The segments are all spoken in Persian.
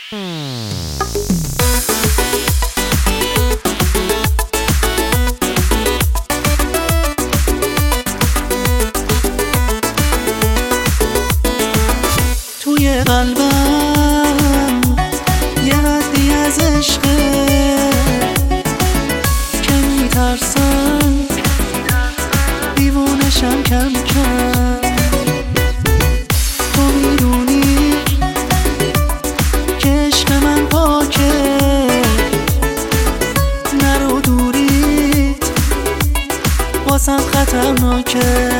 توی قلبم یه حدی از عشقه که میترسم دیوونشم کم کم. تو میدونی که عشق من پاکه، نرو دوریت واسم خطرناکه.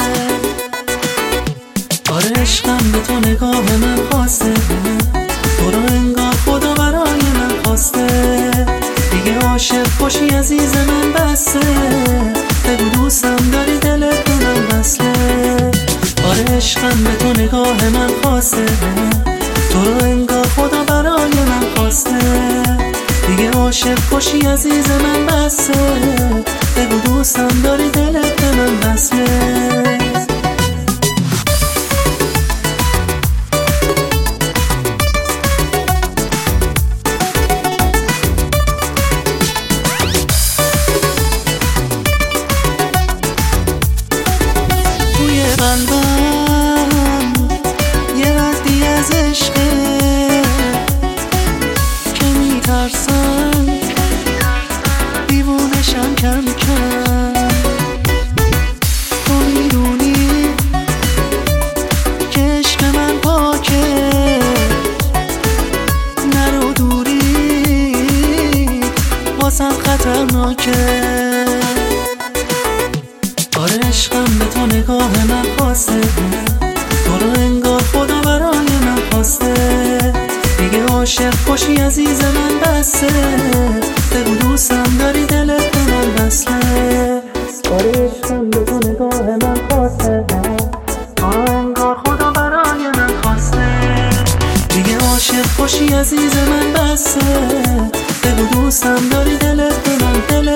آره عشقم به تو نگاه من خواسته، تو رو انگار خدا برای من خواسته. دیگه عاشق باشی عزیز من بسه، بگو دوستم داری دلت به من وصله. آره عشقم به تو نگاه من خواسته، تو رو انگار خدا برای من خواسته. دیگه عاشق باشی عزیز من بسه، بگو دوستم داری دلت به من وصله. قلبم یه ردی از عشقه که میترسم دیوونشم کم کم. تو میدونی که عشق من پاکه، نرو دوریت واسم خطرناکه. آره عشقم به تو نگاه من خواسته، تو رو انگار خدا برای من خواسته. دیگه عاشق باشی عزیز من بسه، بگو دوستم داری دلت به من وصله. آره عشقم به تو نگاه من خواسته، تو رو انگار خدا برای من خواسته. دیگه عاشق باشی عزیز من بسه، بگو دوستم داری دلت به من